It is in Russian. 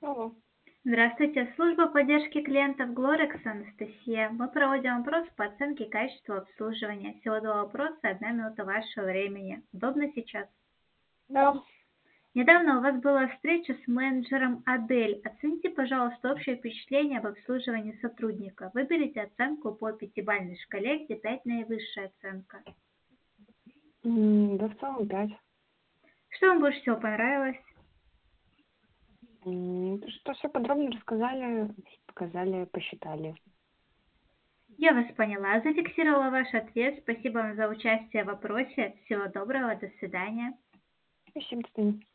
Алло. Здравствуйте, служба поддержки клиентов Glorex, Анастасия. Мы проводим опрос по оценке качества обслуживания. Всего два вопроса, 1 минута вашего времени. Удобно сейчас? Да. Недавно у вас была встреча с менеджером Адель. Оцените, пожалуйста, общее впечатление об обслуживании сотрудника. Выберите оценку по пятибалльной шкале, где 5 наивысшая оценка. Да, в целом 5. Что вам больше всего понравилось? Что все подробно рассказали, показали, посчитали. Я вас поняла, зафиксировала ваш ответ. Спасибо вам за участие в вопросе. Всего доброго, до свидания. Спасибо, до свидания.